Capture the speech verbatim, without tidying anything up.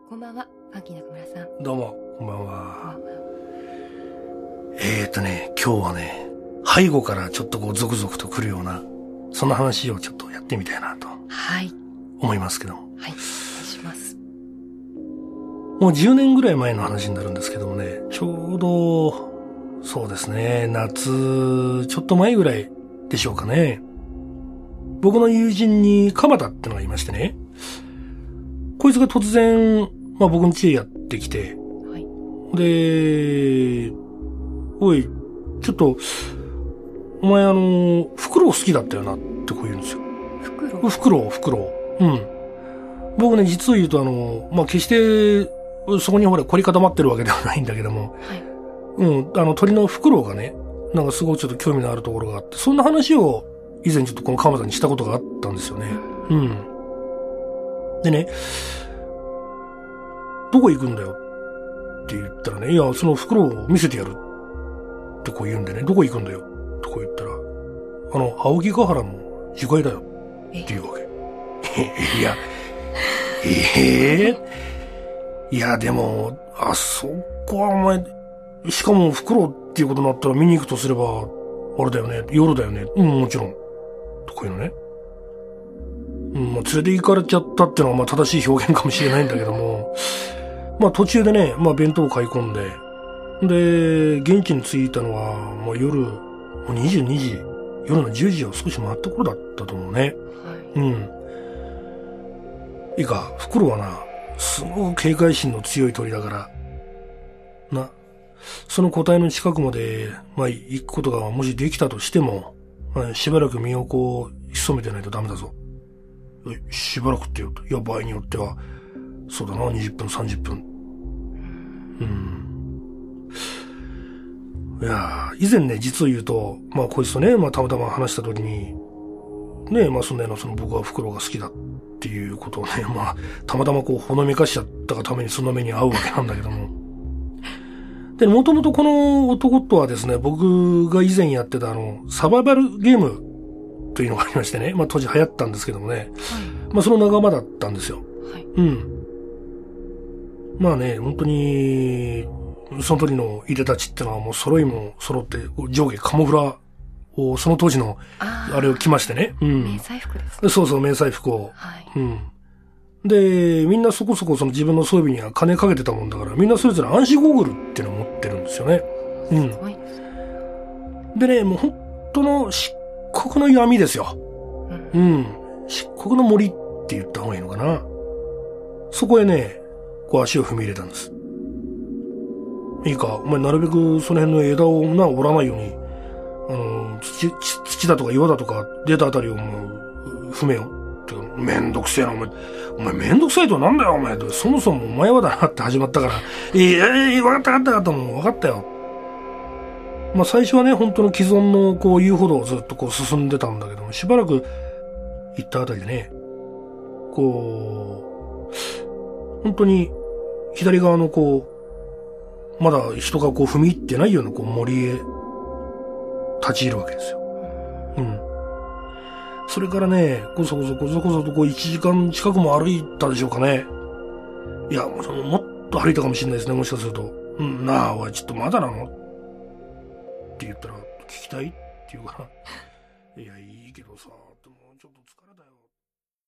こんばんは、ファンキー中村さん。 どうも、こんばんは。えーとね、今日はね、背後からちょっとこうゾクゾクと来るような、そんな話をちょっとやってみたいなと。 はい。 思いますけども。 はい、お願いします。 もうじゅうねんぐらい前の話になるんですけどもね、ちょうど、そうですね、夏、ちょっと前ぐらいでしょうかね。僕の友人に鎌田ってのがいましてね、こいつが突然、まあ僕の家へやってきて、はい、で、おい、ちょっと、お前あの、フクロウ好きだったよなってこう言うんですよ。 フクロウフクロウ、フクロウ。うん。僕ね、実を言うとあの、まあ決して、そこにほら凝り固まってるわけではないんだけども、はい、うん、あの鳥のフクロウがね、なんかすごいちょっと興味のあるところがあって、そんな話を以前ちょっとこの鎌田にしたことがあったんですよね。うん。でね、どこ行くんだよって言ったらね、いや、そのフクロウを見せてやるってこう言うんでね、どこ行くんだよってこう言ったら、あの、青木ヶ原の樹海だよっていうわけ。いや、ええー、いや、でも、あ、そこはお前、しかもフクロウっていうことになったら見に行くとすれば、あれだよね、夜だよね、うん、もちろん。とこういうのね。うん、まあ、連れて行かれちゃったっていうのはまあ正しい表現かもしれないんだけども、まあ途中でね、まあ弁当を買い込んで、で、現地に着いたのは、もう夜、もうにじゅうにじ、夜のじゅうじを少し回った頃だったと思うね。はい、うん。いいか、フクロウはな、すごく警戒心の強い鳥だから、な、その個体の近くまで、まあ行くことがもしできたとしても、まあ、しばらく身をこう、潜めてないとダメだぞ。しばらくって言うと、いや、場合によっては、そうだな、にじゅっぷん、さんじゅっぷん。うん。いやー、以前ね、実を言うと、まあ、こいつとね、まあ、たまたま話した時に、ね、まあ、そんなの、その僕はフクロウが好きだっていうことをね、まあ、たまたまこう、ほのめかしちゃったがためにそんな目に遭うわけなんだけども。で、もともとこの男とはですね、僕が以前やってたあの、サバイバルゲームというのがありましてね、まあ、当時流行ったんですけどもね、はい、まあ、その仲間だったんですよ。はい、うん。まあね、本当に、その時のいでたちってのはもう揃いも揃って、上下カモフラを、その当時の、あれを着ましてね。うん。 迷彩服ですね。 そうそう、迷彩服を。はい。うん。で、みんなそこそこその自分の装備には金かけてたもんだから、みんなそれぞれ暗視ゴーグルっていうのを持ってるんですよね。うん。すごいです。でね、もう本当の漆黒の闇ですよ。うん。うん。漆黒の森って言った方がいいのかな。そこへね、こう足を踏み入れたんです。いいか、お前なるべくその辺の枝をな、折らないように、あの、土、土だとか岩だとか出たあたりをもう、踏めよ。ってめんどくせえな、お前。お前めんどくさいとはなんだよ、お前。そもそもお前はだなって始まったから、いやいや、わかったわかったわかった、もうわかったよ。まあ最初はね、本当の既存のこう遊歩道をずっとこう進んでたんだけども、しばらく行ったあたりでね、こう、本当に左側のこう、まだ人がこう踏み入ってないようなこう森へ立ち入るわけですよ。うん。それからね、こそこそこそこそとこういちじかん近くも歩いたでしょうかね。いや、もっと歩いたかもしれないですね、もしかすると。うん、なあ、おい、ちょっとまだなのって言ったら、聞きたいって言うから、いや、いい